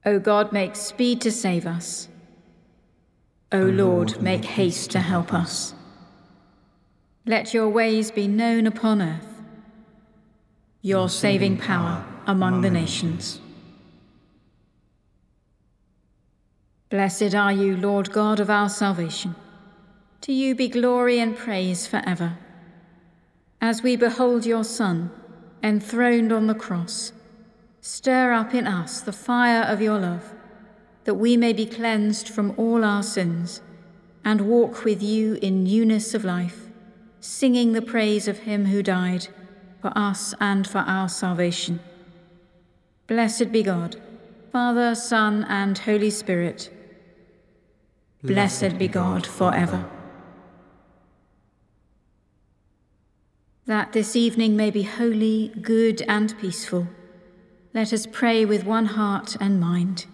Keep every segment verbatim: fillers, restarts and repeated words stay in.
O God, make speed to save us. O Lord, make haste to help us. Let your ways be known upon earth, your saving power among the nations. Blessed are you, Lord God of our salvation. To you be glory and praise forever. As we behold your Son, enthroned on the cross, stir up in us the fire of your love, that we may be cleansed from all our sins and walk with you in newness of life, singing the praise of him who died for us and for our salvation. Blessed be God, Father, Son, and Holy Spirit. Blessed be God forever. That this evening may be holy, good, and peaceful, let us pray with one heart and mind.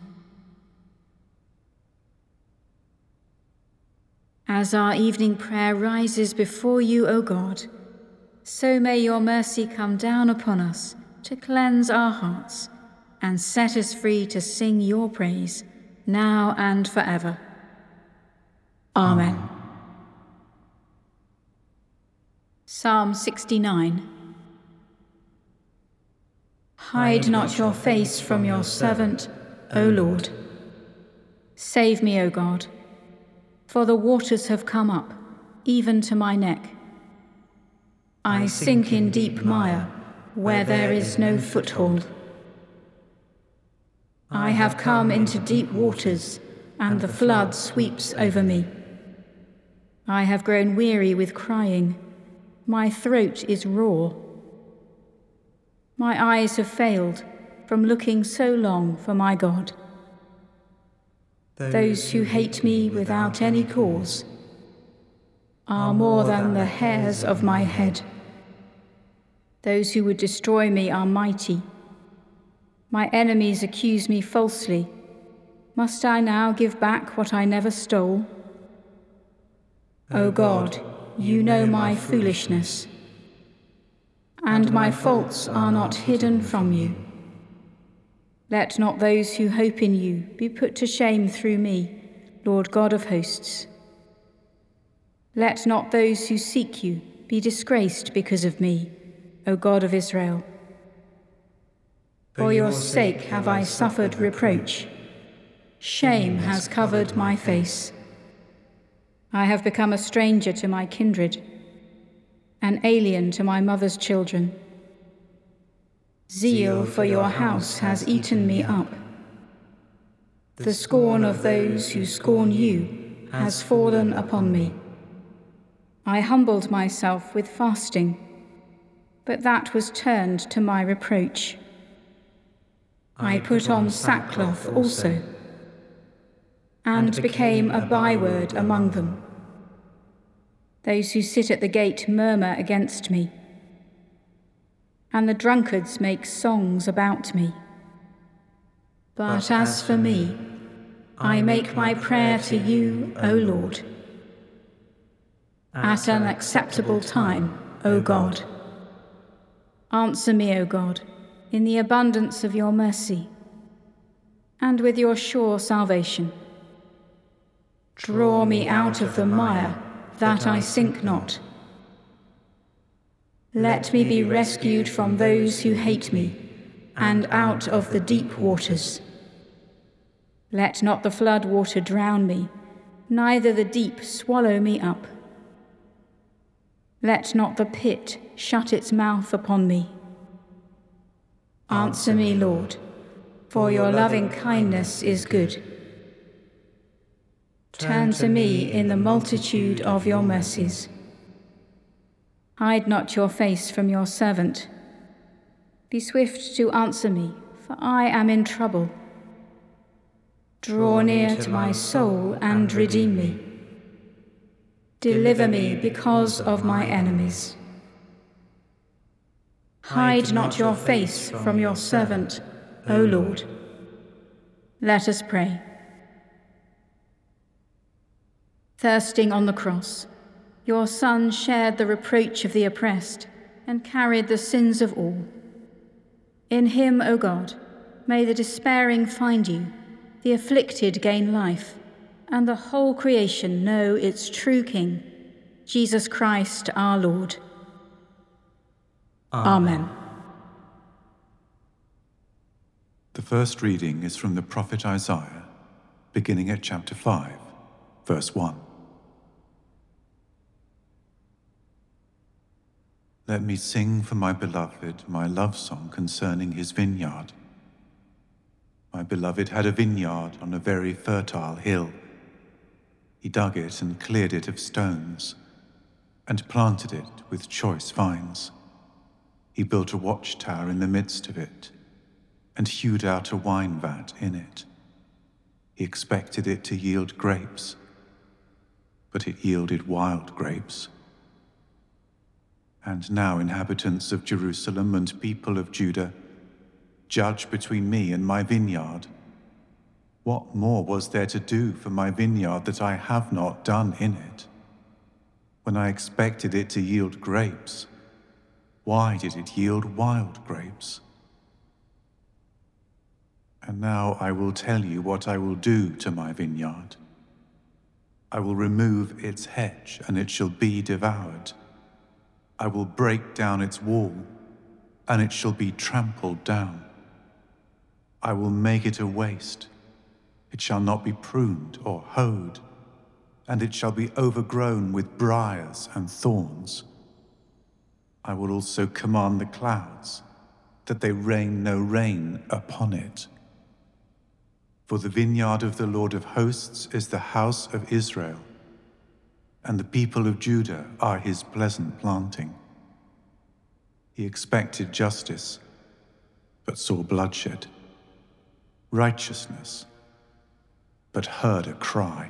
As our evening prayer rises before you, O God, so may your mercy come down upon us to cleanse our hearts and set us free to sing your praise, now and forever. Amen. Amen. Psalm sixty-nine. Hide not your face from your servant, O Lord. Save me, O God, for the waters have come up, even to my neck. I sink in deep mire, where there is no foothold. I have come into deep waters, and the flood sweeps over me. I have grown weary with crying. My throat is raw. My eyes have failed from looking so long for my God. Those who hate me without any cause are more than the hairs of my head. Those who would destroy me are mighty. My enemies accuse me falsely. Must I now give back what I never stole? O God, you know my foolishness, and my faults are not hidden from you. Let not those who hope in you be put to shame through me, Lord God of hosts. Let not those who seek you be disgraced because of me, O God of Israel. For your sake have I suffered reproach. Shame has covered my face. I have become a stranger to my kindred, an alien to my mother's children. Zeal for your house has eaten me up. The scorn of those who scorn you has fallen upon me. I humbled myself with fasting, but that was turned to my reproach. I put on sackcloth also, and became a byword among them. Those who sit at the gate murmur against me, and the drunkards make songs about me. But as for me, I make my prayer to you, O Lord, at an acceptable time, O God. Answer me, O God, in the abundance of your mercy, and with your sure salvation. Draw me out of the mire, that I sink not. Let me be rescued from those who hate me, and out of the deep waters. Let not the flood water drown me, neither the deep swallow me up. Let not the pit shut its mouth upon me. Answer me, Lord, for your loving kindness is good. Turn to me in the multitude of your mercies. Hide not your face from your servant. Be swift to answer me, for I am in trouble. Draw near to my soul and redeem me. Deliver me because of my enemies. Hide not your face from your servant, O Lord. Let us pray. Thirsting on the cross, your Son shared the reproach of the oppressed and carried the sins of all. In him, O God, may the despairing find you the afflicted gain life, and the whole creation know its true King, Jesus Christ our Lord. Amen. Amen. The first reading is from the prophet Isaiah, beginning at chapter five, verse one. Let me sing for my beloved my love song concerning his vineyard. My beloved had a vineyard on a very fertile hill. He dug it and cleared it of stones, and planted it with choice vines. He built a watchtower in the midst of it, and hewed out a wine vat in it. He expected it to yield grapes, but it yielded wild grapes. And now, inhabitants of Jerusalem and people of Judah, judge between me and my vineyard. What more was there to do for my vineyard that I have not done in it? When I expected it to yield grapes, why did it yield wild grapes? And now I will tell you what I will do to my vineyard. I will remove its hedge, and it shall be devoured. I will break down its wall, and it shall be trampled down. I will make it a waste. It shall not be pruned or hoed, and it shall be overgrown with briars and thorns. I will also command the clouds, that they rain no rain upon it. For the vineyard of the Lord of hosts is the house of Israel, and the people of Judah are his pleasant planting. He expected justice, but saw bloodshed, righteousness, but heard a cry.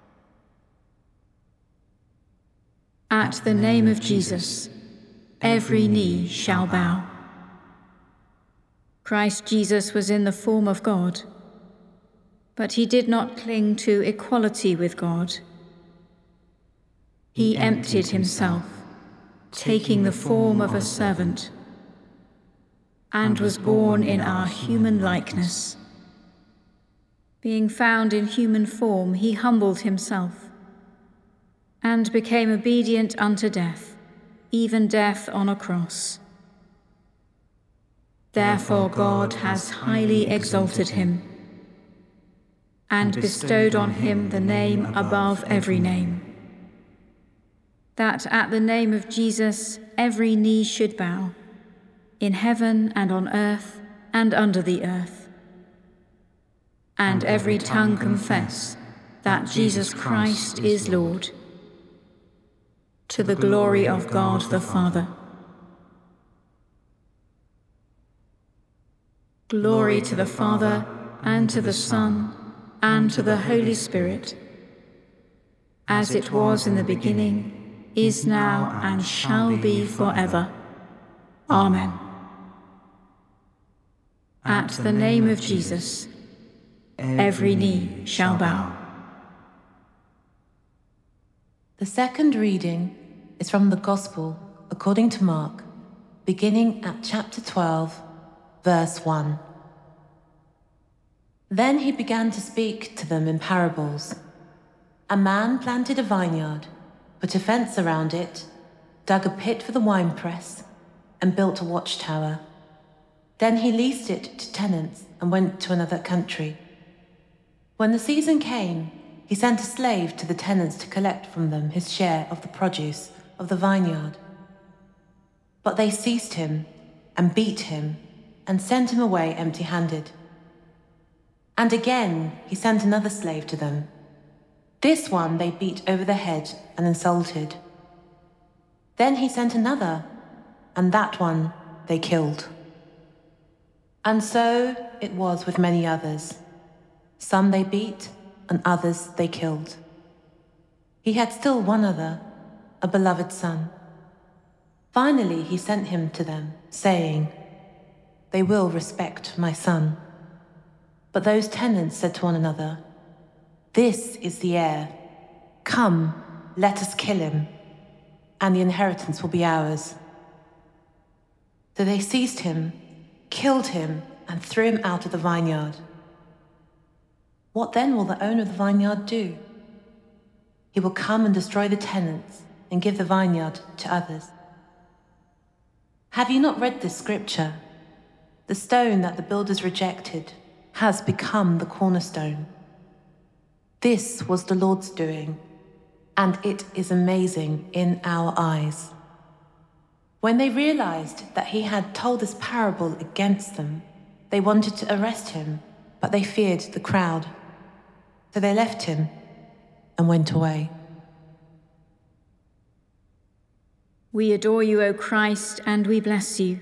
At the name of Jesus, every knee shall bow. Christ Jesus was in the form of God, but he did not cling to equality with God. He emptied himself, taking the form of a servant, and was born in our human likeness. Being found in human form, he humbled himself, and became obedient unto death, even death on a cross. Therefore God has highly exalted him, and bestowed on him the name above every name, that at the name of Jesus every knee should bow, in heaven and on earth and under the earth, and every tongue confess that Jesus Christ is Lord, to the glory of God the Father. Glory to the Father, and to the Son, and to the Holy Spirit, as it was in the beginning, is now, and shall be forever. Amen. At the name of Jesus, every knee shall bow. The second reading is from the Gospel according to Mark, beginning at chapter twelve, verse one. Then he began to speak to them in parables. A man planted a vineyard, put a fence around it, dug a pit for the winepress, and built a watchtower. Then he leased it to tenants and went to another country. When the season came, he sent a slave to the tenants to collect from them his share of the produce of the vineyard. But they seized him and beat him and sent him away empty-handed. And again he sent another slave to them. This one they beat over the head and insulted. Then he sent another, and that one they killed. And so it was with many others. Some they beat, and others they killed. He had still one other, a beloved son. Finally he sent him to them, saying, "They will respect my son." But those tenants said to one another, "This is the heir. Come, let us kill him, and the inheritance will be ours." So they seized him, killed him, and threw him out of the vineyard. what then will the owner of the vineyard do? He will come and destroy the tenants and give the vineyard to others. Have you not read this scripture? The stone that the builders rejected has become the cornerstone. This was the Lord's doing, and it is amazing in our eyes. When they realized that he had told this parable against them, they wanted to arrest him, but they feared the crowd. So they left him and went away. We adore you, O Christ, and we bless you.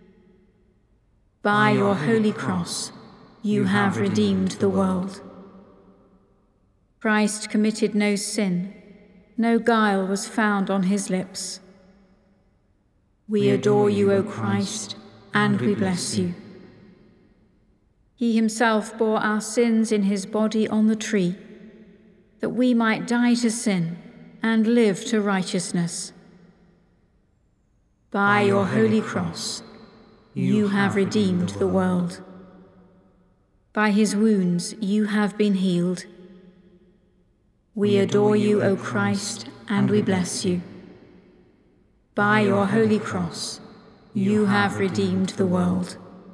By your holy cross, you have redeemed the world. Christ committed no sin, no guile was found on his lips. We adore you, O Christ, and we bless you. He himself bore our sins in his body on the tree, that we might die to sin and live to righteousness. By your holy cross, you have redeemed the world. By his wounds you have been healed. We adore you, O Christ, and we bless you. By your holy cross, you have redeemed the world.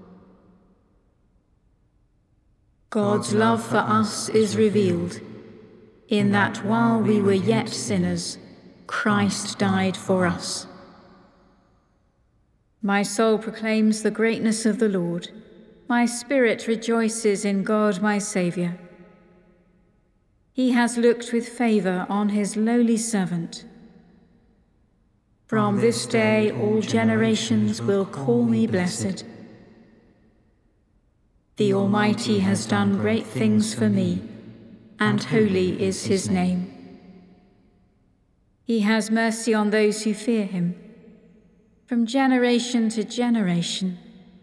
God's love for us is revealed, in that while we were yet sinners, Christ died for us. My soul proclaims the greatness of the Lord. My spirit rejoices in God my Saviour. He has looked with favour on his lowly servant. From this day all generations will call me blessed. The Almighty has done great things for me, and holy is his name. He has mercy on those who fear him, from generation to generation.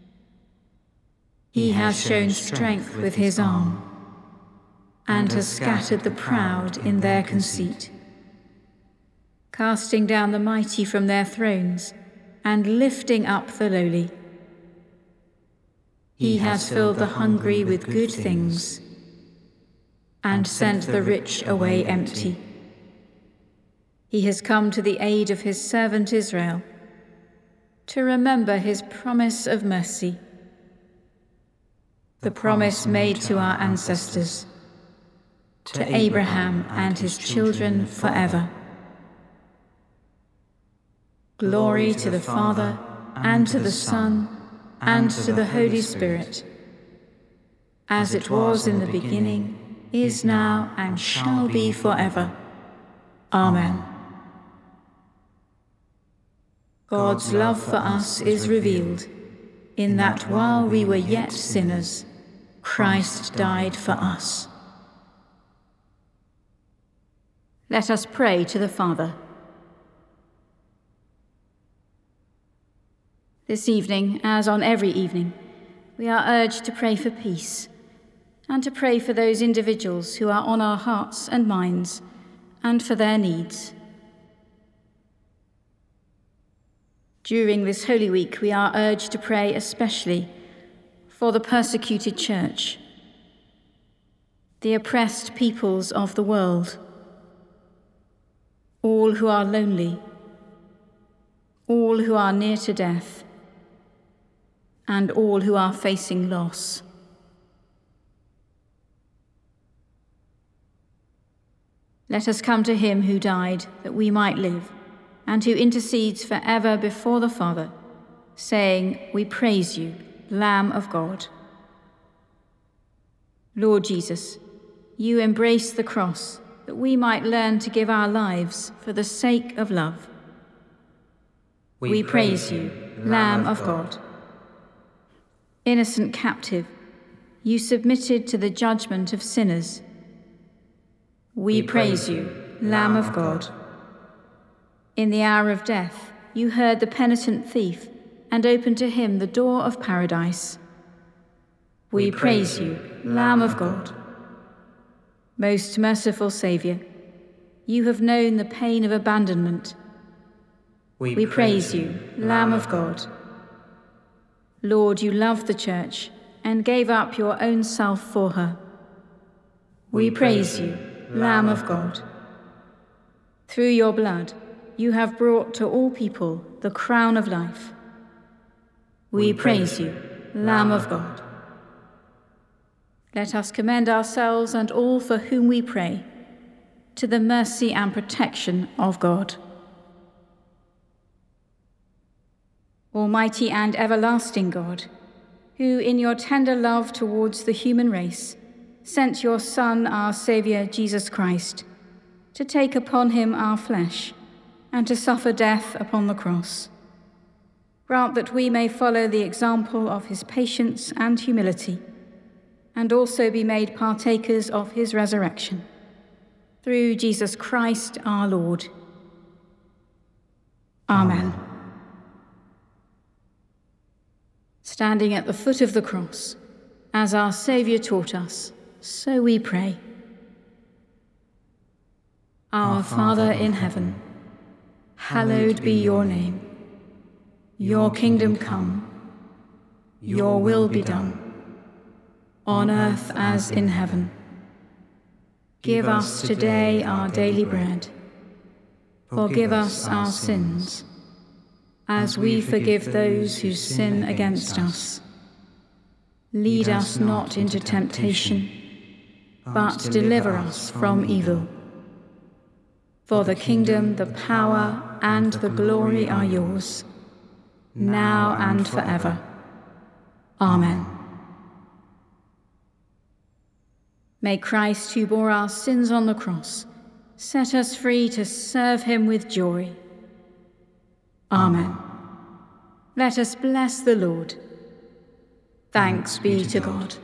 He has shown strength with his arm, and has scattered the proud in their conceit, casting down the mighty from their thrones, and lifting up the lowly. He has filled the hungry with good things, and sent the rich away empty. He has come to the aid of his servant Israel, to remember his promise of mercy, the promise made to our ancestors, to Abraham and his children forever. Glory to the Father, and to the Son, and to the Holy Spirit, as it was in the beginning, is now, and shall be forever. Amen. God's love for us is revealed, in that while we were yet sinners, Christ died for us. Let us pray to the Father. This evening, as on every evening, we are urged to pray for peace, and to pray for those individuals who are on our hearts and minds, and for their needs. During this Holy Week, we are urged to pray especially for the persecuted church, the oppressed peoples of the world, all who are lonely, all who are near to death, and all who are facing loss. Let us come to him who died that we might live, and who intercedes forever before the Father, saying, "We praise you, Lamb of God." Lord Jesus, you embraced the cross that we might learn to give our lives for the sake of love. We, we praise you, Lamb of God. Innocent captive, you submitted to the judgment of sinners. We, we praise you, Lamb of God. In the hour of death, you heard the penitent thief and opened to him the door of paradise. We, we praise you, Lamb of God. Most merciful Saviour, you have known the pain of abandonment. We, we praise you, Lamb of God. Lord, you loved the Church and gave up your own self for her. We praise you, Lamb of God. Through your blood, you have brought to all people the crown of life. We praise you, Lamb of God. Let us commend ourselves and all for whom we pray to the mercy and protection of God. Almighty and everlasting God, who in your tender love towards the human race sent your Son, our Saviour, Jesus Christ, to take upon him our flesh and to suffer death upon the cross, grant that we may follow the example of his patience and humility, and also be made partakers of his resurrection. Through Jesus Christ our Lord. Amen. Amen. Standing at the foot of the cross, as our Saviour taught us, so we pray. Our Father in heaven, hallowed be your name. Your kingdom come, your will be done, on earth as in heaven. Give us today our daily bread. Forgive us our sins, as we forgive those who sin against us. Lead us not into temptation, but deliver us from evil. For the kingdom, the power, and the glory are yours, now and forever. Amen. May Christ, who bore our sins on the cross, set us free to serve him with joy. Amen. Let us bless the Lord. Thanks be to God.